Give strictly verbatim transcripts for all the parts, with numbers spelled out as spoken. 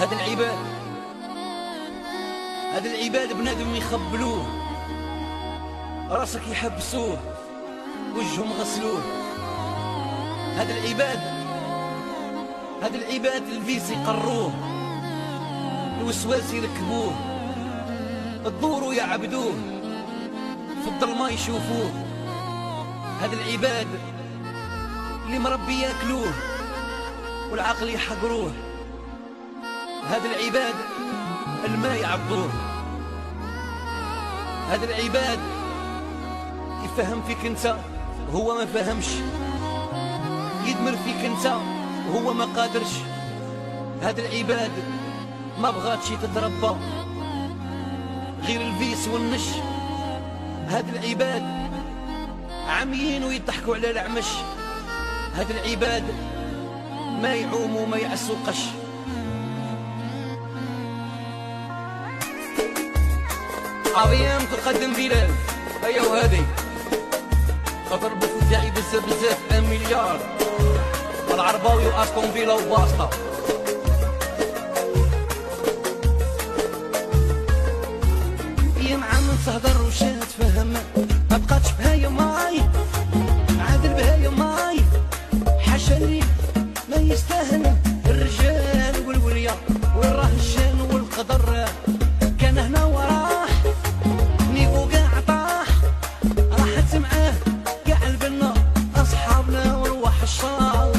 هاد العباد هاد العباد بنادم يخبلوه، راسك يحبسوه، وجههم غسلوه. هاد العباد هاد العباد الفيس يقروه، الوسواس يركبوه، الدور يعبدوه، في الظلمة يشوفوه. هاد العباد اللي مربي ياكلوه والعقل يحقروه. هاد العباد الماء يعبدوه. هاد العباد يفهم فيك انت وهو ما فهمش، يدمر فيك انت وهو ما قادرش. هاد العباد ما بغاتش تتربى غير الفيس والنش. هاد العباد عميين ويضحكوا على العمش. هاد العباد ما يعوموا ما يعسوا قش. عظيم تقدم بلال ايوا هادي خاطر البث تاعي بزاف بزاف ان مليار العرباوي واستون فيلا وباسطة. يا معامل تهضر وشات فهم ما بقاتش بهايا ماي عادل بهايا ماي حاشا لي ما يستاهل الرجال والوليا وين راه الشان والقدر كان هنا وراه نيفو قاع طاح راحت معاه قاع البنا اصحابنا وروح الشار.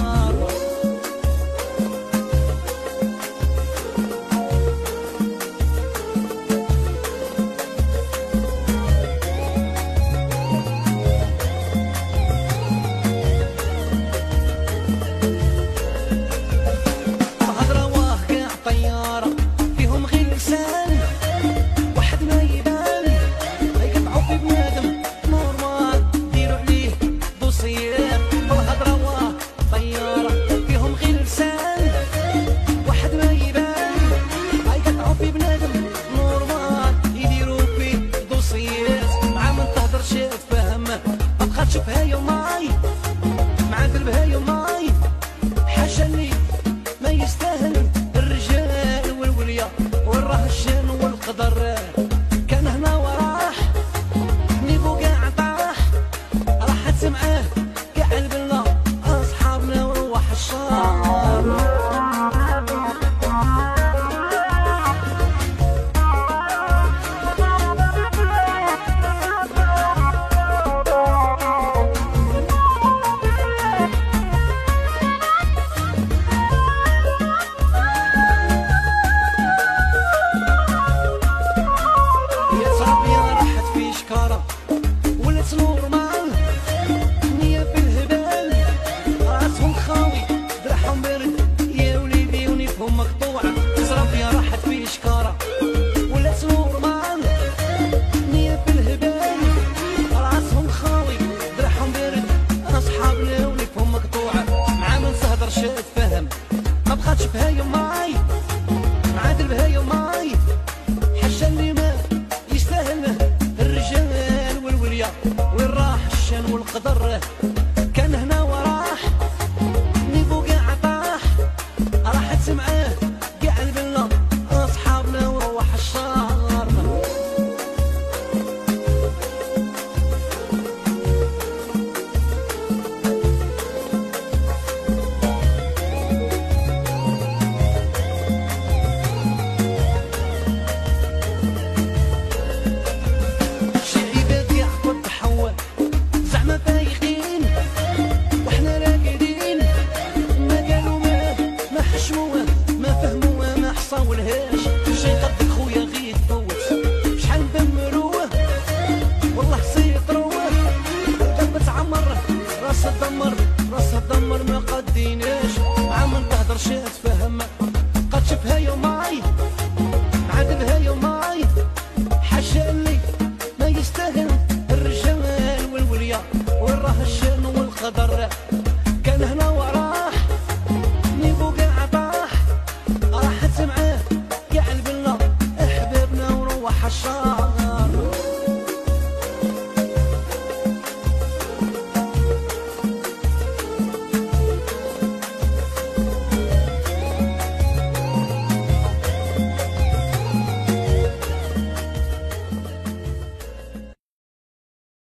راس الدمر ما قديناش عم نتهضر شات